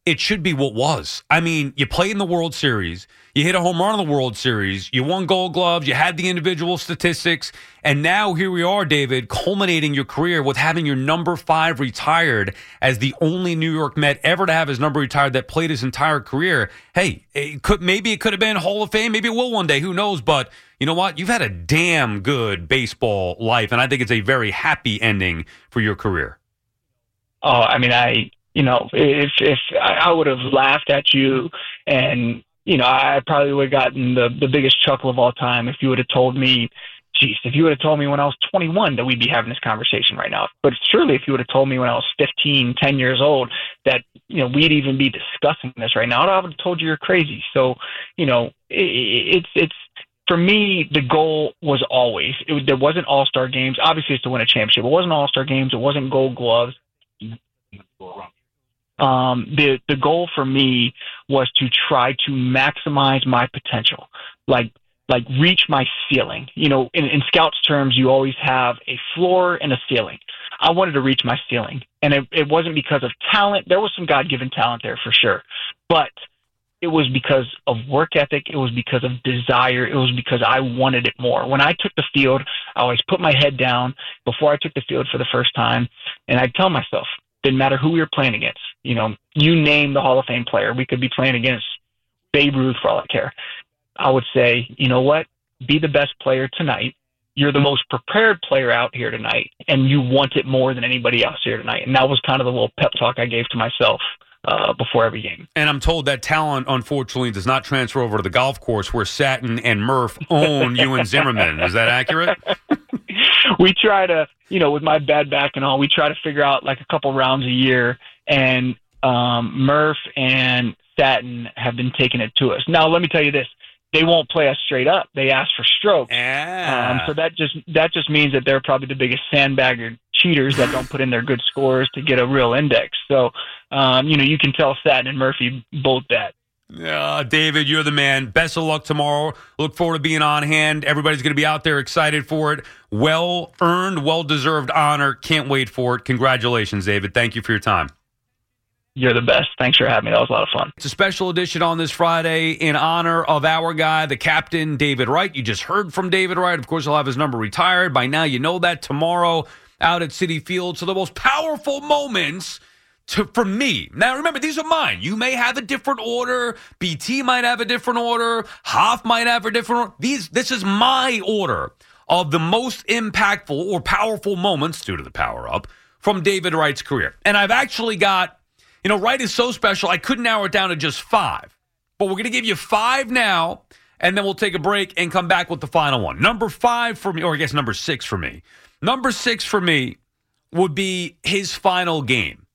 D: it should be what was. I mean, you played in the World Series, you hit a home run in the World Series, you won Gold Gloves, you had the individual statistics, and now here we are, David, culminating your career with having your number 5 retired as the only New York Met ever to have his number retired that played his entire career. Hey, maybe it could have been Hall of Fame, maybe it will one day, who knows, but you know what? You've had a damn good baseball life, and I think it's a very happy ending for your career.
H: Oh, I mean, if I would have laughed at you, and I probably would have gotten the biggest chuckle of all time if you would have told me, if you would have told me when I was 21 that we'd be having this conversation right now. But surely if you would have told me when I was 15, 10 years old that we'd even be discussing this right now, I would have told you you're crazy. So it's for me, the goal was always there wasn't All-Star games. Obviously, it's to win a championship. It wasn't All-Star games. It wasn't Gold Gloves. The goal for me was to try to maximize my potential, like reach my ceiling. In scouts terms, you always have a floor and a ceiling. I wanted to reach my ceiling, and it wasn't because of talent. There was some God-given talent there for sure, but it was because of work ethic. It was because of desire. It was because I wanted it more. When I took the field, I always put my head down before I took the field for the first time, and I'd tell myself, didn't matter who we were playing against. You name the Hall of Fame player. We could be playing against Babe Ruth for all I care. I would say, you know what? Be the best player tonight. You're the most prepared player out here tonight, and you want it more than anybody else here tonight. And that was kind of the little pep talk I gave to myself before every game.
D: And I'm told that talent, unfortunately, does not transfer over to the golf course where Satin and Murph own Ewan Zimmerman. Is that accurate?
H: We try to, with my bad back and all, we try to figure out like a couple rounds a year, and Murph and Satin have been taking it to us. Now, let me tell you this. They won't play us straight up. They ask for strokes. So that just means that they're probably the biggest sandbagger cheaters that don't put in their good scores to get a real index. So, you can tell Satin and Murphy both that.
D: David, you're the man. Best of luck tomorrow. Look forward to being on hand. Everybody's going to be out there excited for it. Well-earned, well-deserved honor. Can't wait for it. Congratulations, David. Thank you for your time.
H: You're the best. Thanks for having me. That was a lot of fun.
D: It's a special edition on this Friday in honor of our guy, the captain, David Wright. You just heard from David Wright. Of course, he'll have his number retired. By now, you know that. Tomorrow, out at Citi Field. So the most powerful moments for me. Now, remember, these are mine. You may have a different order. BT might have a different order. Hoff might have a different order. This is my order of the most impactful or powerful moments, due to the power-up, from David Wright's career. And I've actually got... Wright is so special, I couldn't narrow it down to just 5. But we're going to give you 5 now, and then we'll take a break and come back with the final one. Number 5 for me, or I guess number 6 for me. Number 6 for me would be his final game.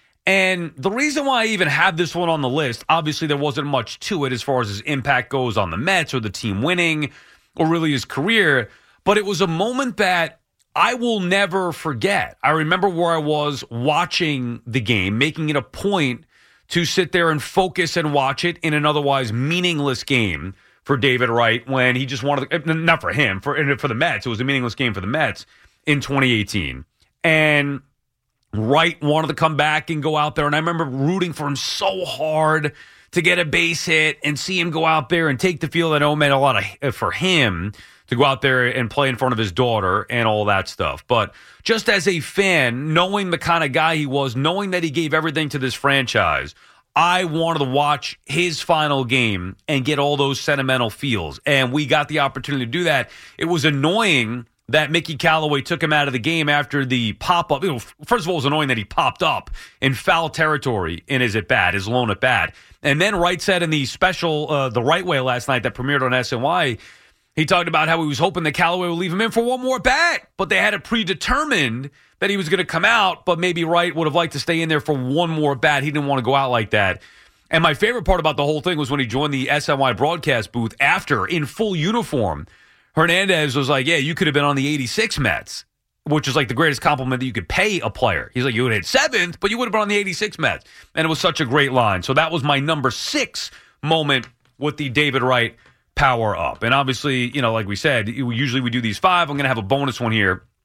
D: And the reason why I even have this one on the list, obviously there wasn't much to it as far as his impact goes on the Mets or the team winning or really his career, but it was a moment that I will never forget. I remember where I was watching the game, making it a point to sit there and focus and watch it in an otherwise meaningless game for David Wright when he just wanted to, not for him, for the Mets. It was a meaningless game for the Mets in 2018. And Wright wanted to come back and go out there. And I remember rooting for him so hard to get a base hit and see him go out there and take the field. I know it meant a lot for him to go out there and play in front of his daughter and all that stuff. But just as a fan, knowing the kind of guy he was, knowing that he gave everything to this franchise, I wanted to watch his final game and get all those sentimental feels. And we got the opportunity to do that. It was annoying that Mickey Callaway took him out of the game after the pop-up. First of all, it was annoying that he popped up in foul territory in his at-bat, his lone at-bat. And then Wright said in the special, The Right Way last night that premiered on SNY, he talked about how he was hoping that Callaway would leave him in for one more bat, but they had it predetermined that he was going to come out, but maybe Wright would have liked to stay in there for one more bat. He didn't want to go out like that. And my favorite part about the whole thing was when he joined the SNY broadcast booth after, in full uniform, Hernandez was like, yeah, you could have been on the 86 Mets, which is like the greatest compliment that you could pay a player. He's like, you would have hit 7th, but you would have been on the 86 Mets. And it was such a great line. So that was my number 6 moment with the David Wright power up. And obviously, like we said, usually we do these 5. I'm going to have a bonus one here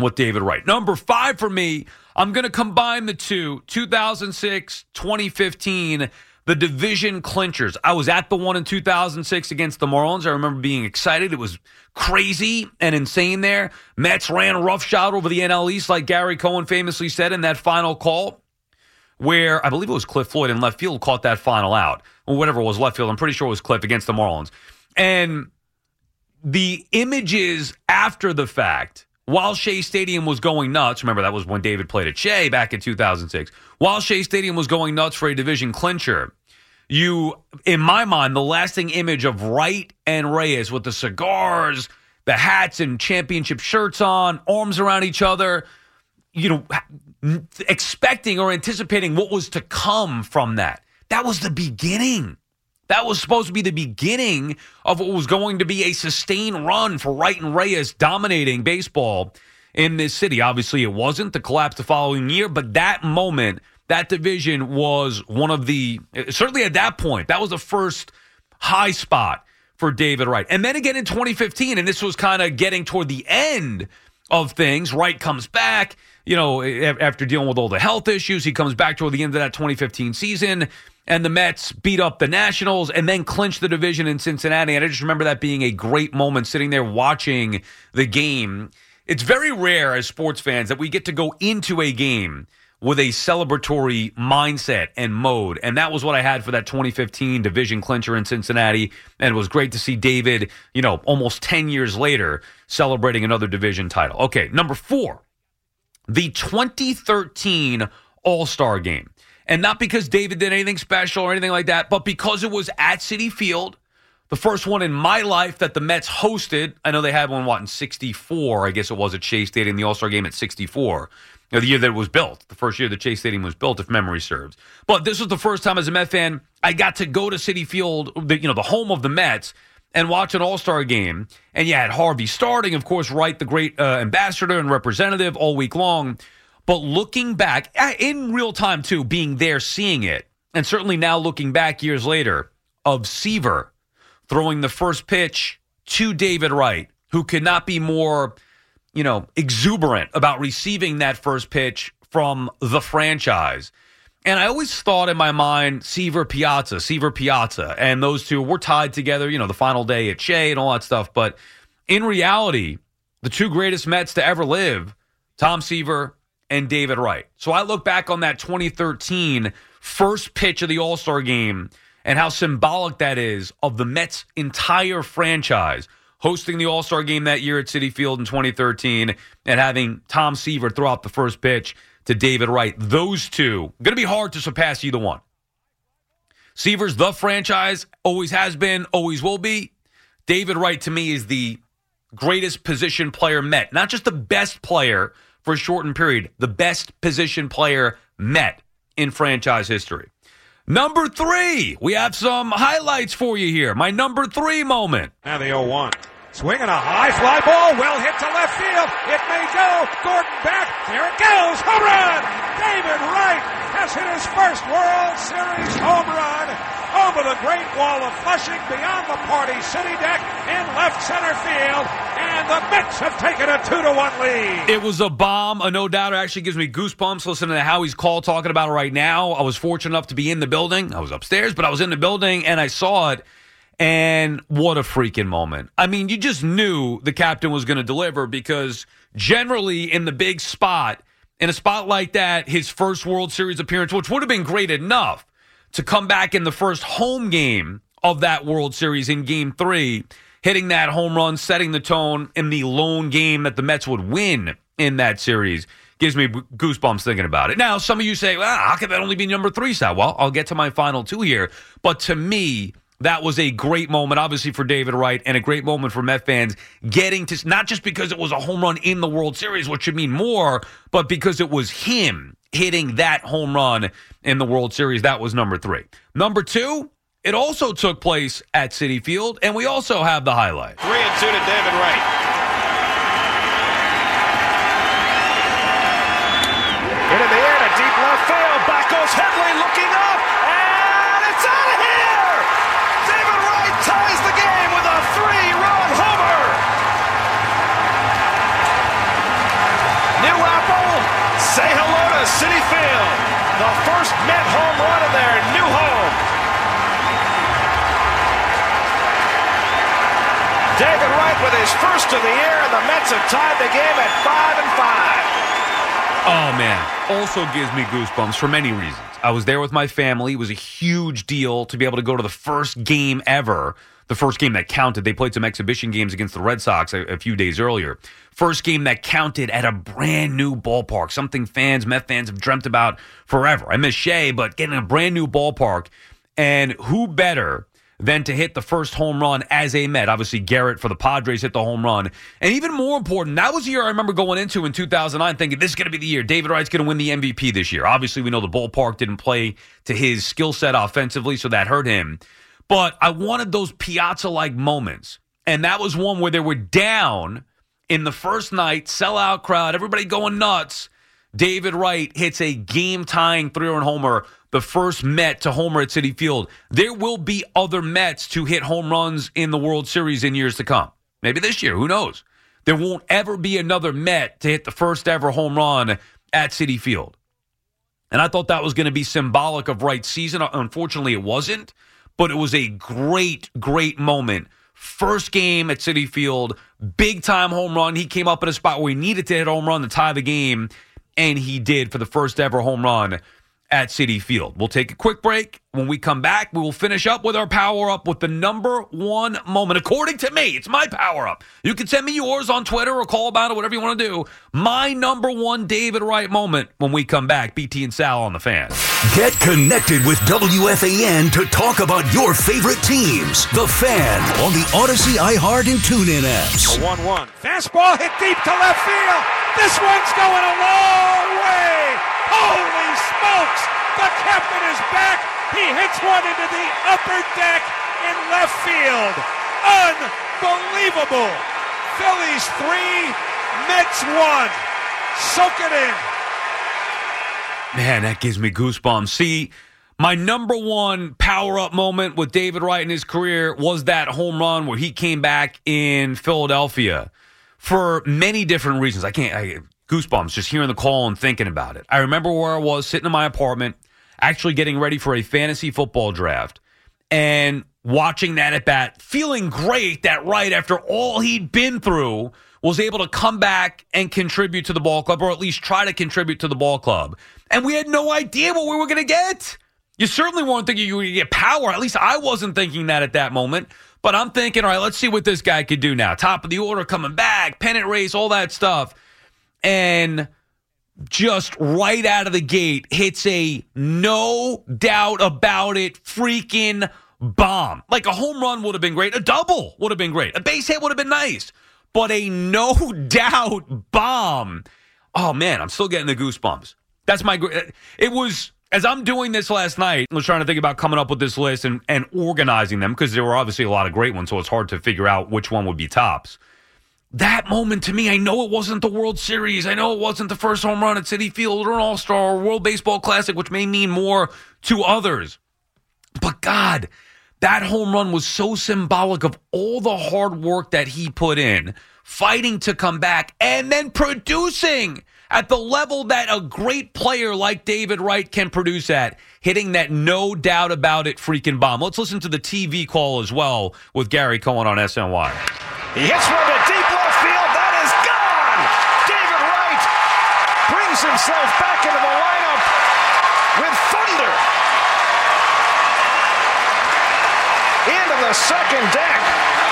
D: with David Wright. Number 5 for me, I'm going to combine the two, 2006, 2015, the division clinchers. I was at the one in 2006 against the Marlins. I remember being excited. It was crazy and insane there. Mets ran roughshod over the NL East, like Gary Cohen famously said in that final call, where I believe it was Cliff Floyd in left field caught that final out, or whatever it was, left field. I'm pretty sure it was Cliff against the Marlins. And the images after the fact, while Shea Stadium was going nuts, remember that was when David played at Shea back in 2006, while Shea Stadium was going nuts for a division clincher, in my mind, the lasting image of Wright and Reyes with the cigars, the hats and championship shirts on, arms around each other, expecting or anticipating what was to come from that. That was the beginning. That was supposed to be the beginning of what was going to be a sustained run for Wright and Reyes dominating baseball in this city. Obviously, it wasn't the collapse the following year, but that moment, that division was one of the, certainly at that point, that was the first high spot for David Wright. And then again in 2015, and this was kind of getting toward the end of things, Wright comes back, after dealing with all the health issues, he comes back toward the end of that 2015 season. And the Mets beat up the Nationals and then clinched the division in Cincinnati. And I just remember that being a great moment sitting there watching the game. It's very rare as sports fans that we get to go into a game with a celebratory mindset and mode. And that was what I had for that 2015 division clincher in Cincinnati. And it was great to see David, almost 10 years later, celebrating another division title. Okay, number 4, the 2013 All-Star Game. And not because David did anything special or anything like that, but because it was at Citi Field, the first one in my life that the Mets hosted. I know they had one, in 64, I guess it was at Shea Stadium, the All-Star Game at 64. The year that it was built, the first year that Shea Stadium was built, if memory serves. But this was the first time as a Met fan I got to go to Citi Field, the home of the Mets, and watch an All-Star Game. And you had Harvey starting, of course, Wright, the great ambassador and representative all week long. But looking back, in real time, too, being there, seeing it, and certainly now looking back years later, of Seaver throwing the first pitch to David Wright, who could not be more, exuberant about receiving that first pitch from the franchise. And I always thought in my mind, Seaver Piazza, and those two were tied together, the final day at Shea and all that stuff. But in reality, the two greatest Mets to ever live, Tom Seaver and David Wright. So I look back on that 2013 first pitch of the All-Star Game and how symbolic that is of the Mets' entire franchise hosting the All-Star Game that year at Citi Field in 2013 and having Tom Seaver throw out the first pitch to David Wright. Those two, going to be hard to surpass either one. Seaver's the franchise, always has been, always will be. David Wright, to me, is the greatest position player Met. Not just the best player for a shortened period, the best position player Met in franchise history. Number 3, we have some highlights for you here. My number 3 moment.
K: Now the 0-1. Swinging a high fly ball, well hit to left field. It may go. Gordon back. There it goes. Home run! David Wright has hit his first World Series home run over the Great Wall of Flushing beyond the Party City deck in left center field. And the Mets have taken a 2-1 lead.
D: It was a bomb, a no doubter. Actually gives me goosebumps listening to Howie's call talking about it right now. I was fortunate enough to be in the building. I was upstairs, but I was in the building and I saw it. And what a freaking moment. I mean, you just knew the captain was going to deliver because generally in the big spot, in a spot like that, his first World Series appearance, which would have been great enough to come back in the first home game of that World Series in Game 3, hitting that home run, setting the tone in the lone game that the Mets would win in that series. Gives me goosebumps thinking about it. Now, some of you say, well, how could that only be number 3, Sal? Well, I'll get to my final 2 here. But to me, that was a great moment, obviously, for David Wright, and a great moment for Met fans getting to, not just because it was a home run in the World Series, which should mean more, but because it was him hitting that home run in the World Series. That was number 3. Number 2, it also took place at Citi Field, and we also have the highlight.
K: 3-2 to David Wright. Into the air to deep left field. Back goes Headley looking up, and it's out of here! David Wright ties the game with a 3-run homer! Say hello to Citi Field. The first Met home run in their new home. David Wright with his first of the year, and the Mets have tied the game at 5-5.
D: Oh, man. Also gives me goosebumps for many reasons. I was there with my family. It was a huge deal to be able to go to the first game ever. The first game that counted. They played some exhibition games against the Red Sox a few days earlier. First game that counted at a brand new ballpark. Something Met fans have dreamt about forever. I miss Shea, but getting a brand new ballpark. And who better than to hit the first home run as a Met? Obviously, Garrett for the Padres hit the home run. And even more important, that was the year I remember going into in 2009 thinking this is going to be the year. David Wright's going to win the MVP this year. Obviously, we know the ballpark didn't play to his skill set offensively, so that hurt him. But I wanted those Piazza-like moments. And that was one where they were down in the first night, sellout crowd, everybody going nuts. David Wright hits a game-tying 3-run homer, the first Met to homer at Citi Field. There will be other Mets to hit home runs in the World Series in years to come. Maybe this year, who knows? There won't ever be another Met to hit the first ever home run at Citi Field. And I thought that was going to be symbolic of Wright's season. Unfortunately, it wasn't. But it was a great, great moment. First game at Citi Field, big-time home run. He came up in a spot where he needed to hit a home run to tie the game, and he did for the first ever home run at Citi Field. We'll take a quick break. When we come back, we will finish up with our power-up with the number one moment. According to me, it's my power-up. You can send me yours on Twitter or call about it, whatever you want to do. My number one David Wright moment when we come back. BT and Sal on The Fan.
L: Get connected with WFAN to talk about your favorite teams. The Fan on the Odyssey, iHeart, and TuneIn apps.
K: A 1-1. Fastball hit deep to left field. This one's going a long way. Holy smokes! The captain is back. He hits one into the upper deck in left field. Unbelievable. Phillies 3, Mets 1. Soak it in.
D: Man, that gives me goosebumps. See, my number one power-up moment with David Wright in his career was that home run where he came back in Philadelphia for many different reasons. I goosebumps just hearing the call and thinking about it. I remember where I was sitting in my apartment, actually getting ready for a fantasy football draft, and watching that at bat, feeling great that Wright, after all he'd been through, was able to come back and contribute to the ball club, or at least try to contribute to the ball club. And we had no idea what we were going to get. You certainly weren't thinking you were going to get power. At least I wasn't thinking that at that moment. But I'm thinking, all right, let's see what this guy could do now. Top of the order, coming back, pennant race, all that stuff. And just right out of the gate, hits a no doubt about it freaking bomb. Like a home run would have been great. A double would have been great. A base hit would have been nice. But a no doubt bomb. Oh, man, I'm still getting the goosebumps. That's my. It was, as I'm doing this last night, I was trying to think about coming up with this list and organizing them, because there were obviously a lot of great ones, so it's hard to figure out which one would be tops. That moment to me, I know it wasn't the World Series. I know it wasn't the first home run at Citi Field or an All-Star or World Baseball Classic, which may mean more to others. But God, that home run was so symbolic of all the hard work that he put in, fighting to come back, and then producing at the level that a great player like David Wright can produce at, hitting that no doubt about it freaking bomb. Let's listen to the TV call as well with Gary Cohen on SNY.
K: He hits one to deep left field. That is gone. David Wright brings himself back into the lineup with thunder. Into the second deck.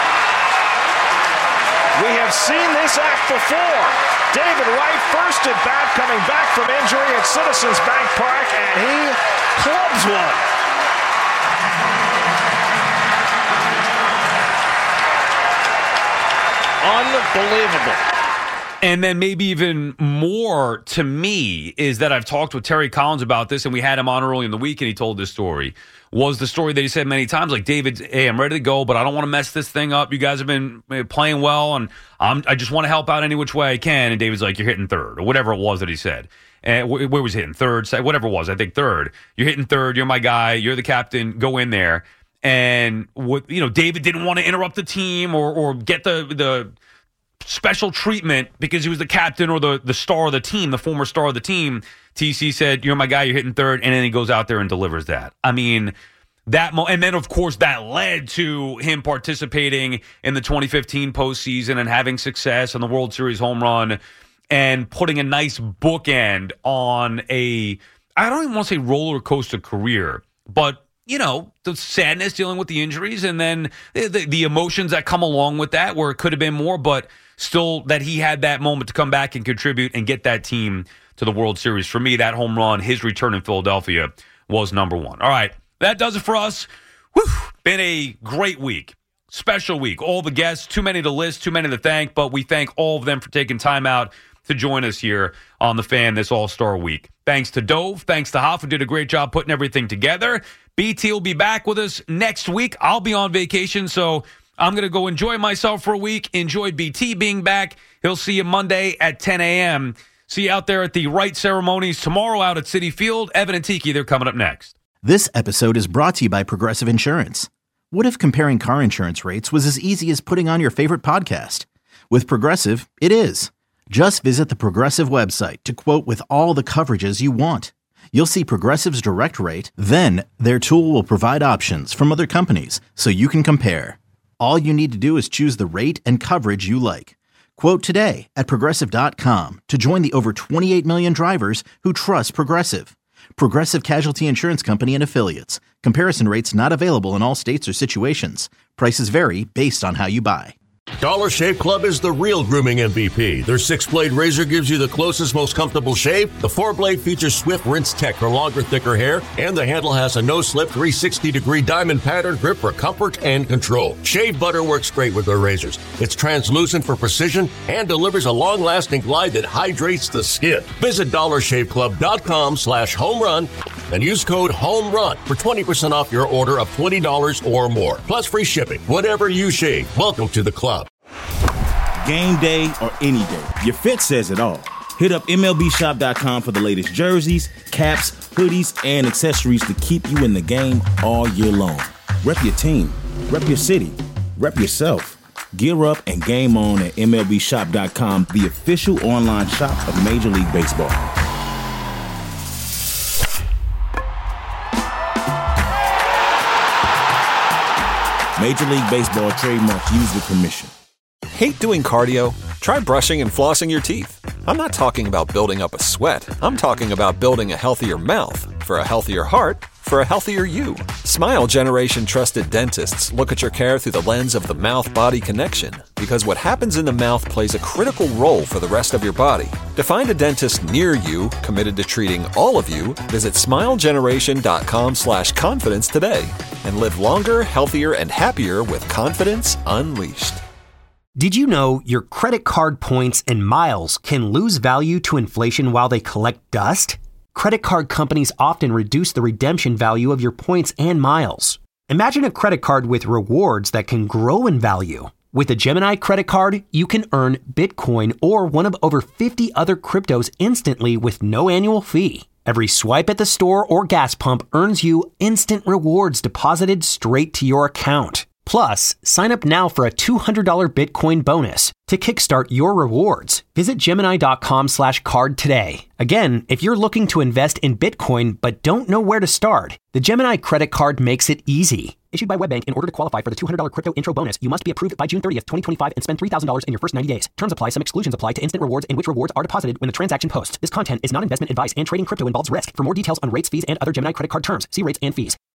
K: We have seen this act before. David Wright, first at bat, coming back from injury at Citizens Bank Park, and he clubs one. Unbelievable.
D: And then maybe even more to me is that I've talked with Terry Collins about this, and we had him on early in the week, and he told this story. Was the story that he said many times, like, David, hey, I'm ready to go, but I don't want to mess this thing up. You guys have been playing well, and I just want to help out any which way I can. And David's like, you're hitting third, or whatever it was that he said. And where was he hitting? Third, whatever it was, I think third. You're hitting third. You're my guy. You're the captain. Go in there. And David didn't want to interrupt the team or get the special treatment because he was the captain or the star of the team, the former star of the team. TC said, "You're my guy, you're hitting third," and then he goes out there and delivers that. I mean, and then, of course, that led to him participating in the 2015 postseason and having success on the World Series home run and putting a nice bookend on I don't even want to say roller coaster career, but, the sadness dealing with the injuries and then the emotions that come along with that, where it could have been more, but still that he had that moment to come back and contribute and get that team to the World Series. For me, that home run, his return in Philadelphia, was number one. All right. That does it for us. Whew, been a great week. Special week. All the guests, too many to list, too many to thank, but we thank all of them for taking time out to join us here on The Fan this All-Star Week. Thanks to Dove. Thanks to Hoff, who did a great job putting everything together. BT will be back with us next week. I'll be on vacation, so I'm going to go enjoy myself for a week. Enjoy BT being back. He'll see you Monday at 10 a.m. See you out there at the Rite ceremonies tomorrow out at Citi Field. Evan and Tiki, they're coming up next.
A: This episode is brought to you by Progressive Insurance. What if comparing car insurance rates was as easy as putting on your favorite podcast? With Progressive, it is. Just visit the Progressive website to quote with all the coverages you want. You'll see Progressive's direct rate, then their tool will provide options from other companies so you can compare. All you need to do is choose the rate and coverage you like. Quote today at Progressive.com to join the over 28 million drivers who trust Progressive. Progressive Casualty Insurance Company and Affiliates. Comparison rates not available in all states or situations. Prices vary based on how you buy.
B: Dollar Shave Club is the real grooming MVP. Their 6-blade razor gives you the closest, most comfortable shave. The 4-blade features swift rinse tech for longer, thicker hair, and the handle has a no-slip 360-degree diamond pattern grip for comfort and control. Shave butter works great with their razors. It's translucent for precision and delivers a long-lasting glide that hydrates the skin. Visit DollarShaveClub.com/homerun and use code HOMERUN for 20% off your order of $20 or more. Plus free shipping. Whatever you shave, welcome to the club.
I: Game day or any day, your fit says it all. Hit up MLBShop.com for the latest jerseys, caps, hoodies, and accessories to keep you in the game all year long. Rep your team, rep your city, rep yourself. Gear up and game on at MLBShop.com, the official online shop of Major League Baseball. Major League Baseball trademark used with permission.
J: Hate doing cardio? Try brushing and flossing your teeth. I'm not talking about building up a sweat. I'm talking about building a healthier mouth for a healthier heart for a healthier you. Smile Generation trusted dentists look at your care through the lens of the mouth-body connection, because what happens in the mouth plays a critical role for the rest of your body. To find a dentist near you committed to treating all of you, visit smilegeneration.com/confidence today and live longer, healthier, and happier with confidence unleashed.
M: Did you know your credit card points and miles can lose value to inflation while they collect dust? Credit card companies often reduce the redemption value of your points and miles. Imagine a credit card with rewards that can grow in value. With a Gemini credit card, you can earn Bitcoin or one of over 50 other cryptos instantly with no annual fee. Every swipe at the store or gas pump earns you instant rewards deposited straight to your account. Plus, sign up now for a $200 Bitcoin bonus. To kickstart your rewards, visit Gemini.com/card today. Again, if you're looking to invest in Bitcoin but don't know where to start, the Gemini credit card makes it easy. Issued by WebBank, in order to qualify for the $200 crypto intro bonus, you must be approved by June 30th, 2025 and spend $3,000 in your first 90 days. Terms apply. Some exclusions apply to instant rewards in which rewards are deposited when the transaction posts. This content is not investment advice and trading crypto involves risk. For more details on rates, fees, and other Gemini credit card terms, see rates and fees.